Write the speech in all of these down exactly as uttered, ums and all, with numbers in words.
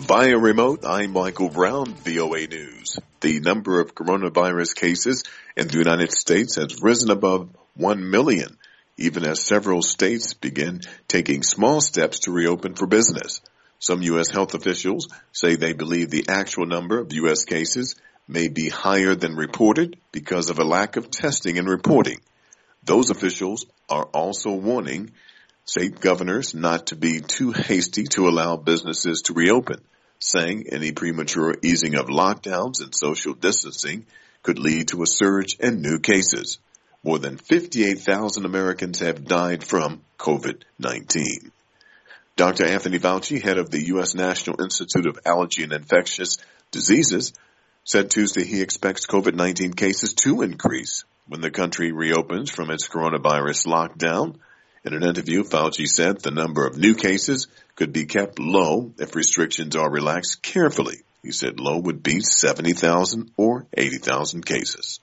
Via remote, I'm Michael Brown, V O A News. The number of coronavirus cases in the United States has risen above one million, even as several states begin taking small steps to reopen for business. Some U S health officials say they believe the actual number of U S cases may be higher than reported because of a lack of testing and reporting. Those officials are also warning state governors not to be too hasty to allow businesses to reopen, saying any premature easing of lockdowns and social distancing could lead to a surge in new cases. More than fifty-eight thousand Americans have died from COVID nineteen. Doctor Anthony Fauci, head of the U S National Institute of Allergy and Infectious Diseases, said Tuesday he expects COVID nineteen cases to increase when the country reopens from its coronavirus lockdown. In an interview, Fauci said the number of new cases could be kept low if restrictions are relaxed carefully. He said low would be seventy thousand or eighty thousand cases.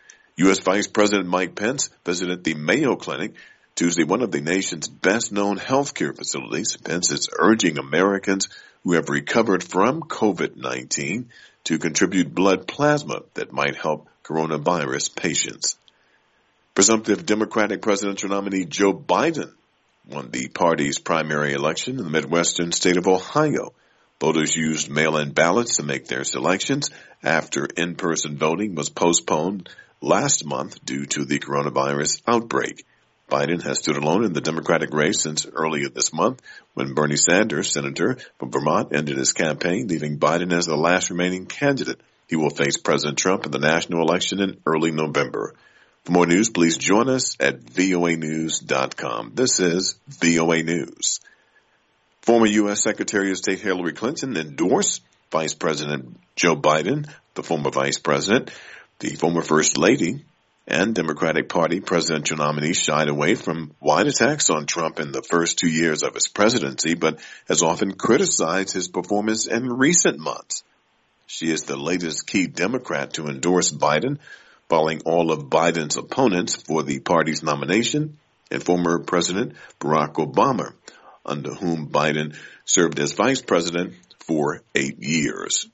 U S Vice President Mike Pence visited the Mayo Clinic Tuesday, one of the nation's best-known healthcare facilities. Pence is urging Americans who have recovered from COVID nineteen to contribute blood plasma that might help coronavirus patients. Presumptive Democratic presidential nominee Joe Biden won the party's primary election in the Midwestern state of Ohio. Voters used mail-in ballots to make their selections after in-person voting was postponed last month due to the coronavirus outbreak. Biden has stood alone in the Democratic race since earlier this month when Bernie Sanders, senator from Vermont, ended his campaign, leaving Biden as the last remaining candidate. He will face President Trump in the national election in early November. For more news, please join us at V O A news dot com. This is V O A News. Former U S Secretary of State Hillary Clinton endorsed Vice President Joe Biden, the former Vice President. The former First Lady and Democratic Party presidential nominee shied away from wide attacks on Trump in the first two years of his presidency, but has often criticized his performance in recent months. She is the latest key Democrat to endorse Biden, following all of Biden's opponents for the party's nomination and former President Barack Obama, under whom Biden served as vice president for eight years.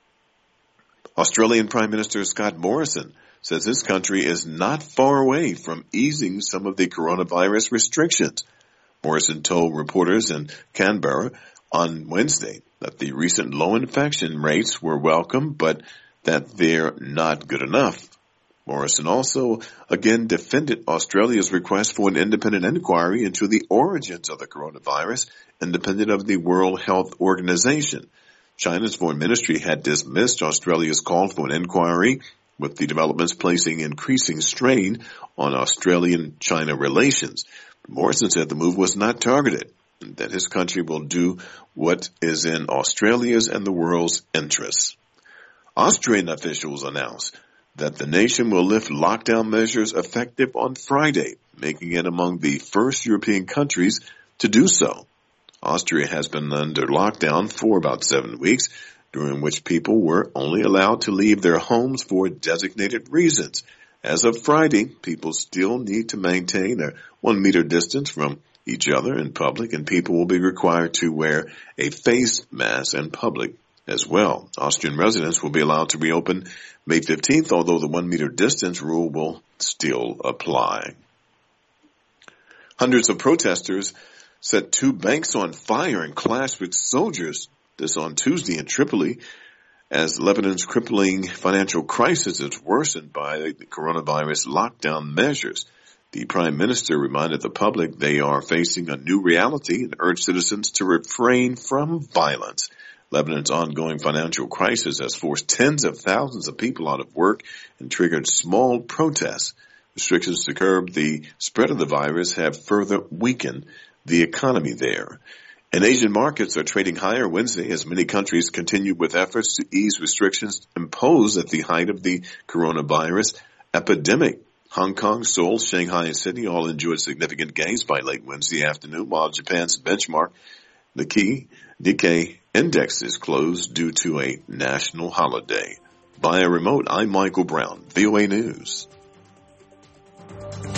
Australian Prime Minister Scott Morrison says his country is not far away from easing some of the coronavirus restrictions. Morrison told reporters in Canberra on Wednesday that the recent low infection rates were welcome, but that they're not good enough. Morrison also again defended Australia's request for an independent inquiry into the origins of the coronavirus, independent of the World Health Organization. China's foreign ministry had dismissed Australia's call for an inquiry, with the developments placing increasing strain on Australian-China relations. Morrison said the move was not targeted, and that his country will do what is in Australia's and the world's interests. Austrian officials announced that the nation will lift lockdown measures effective on Friday, making it among the first European countries to do so. Austria has been under lockdown for about seven weeks, during which people were only allowed to leave their homes for designated reasons. As of Friday, people still need to maintain a one meter distance from each other in public, and people will be required to wear a face mask in public as well. Austrian residents will be allowed to reopen May fifteenth, although the one meter distance rule will still apply. Hundreds of protesters set two banks on fire and clashed with soldiers, this on Tuesday in Tripoli, as Lebanon's crippling financial crisis is worsened by the coronavirus lockdown measures. The Prime Minister reminded the public they are facing a new reality and urged citizens to refrain from violence. Lebanon's ongoing financial crisis has forced tens of thousands of people out of work and triggered small protests. Restrictions to curb the spread of the virus have further weakened the economy there. And Asian markets are trading higher Wednesday as many countries continue with efforts to ease restrictions imposed at the height of the coronavirus epidemic. Hong Kong, Seoul, Shanghai, and Sydney all enjoyed significant gains by late Wednesday afternoon, while Japan's benchmark, the key Nikkei index, is closed due to a national holiday. Via remote, I'm Michael Brown, V O A News.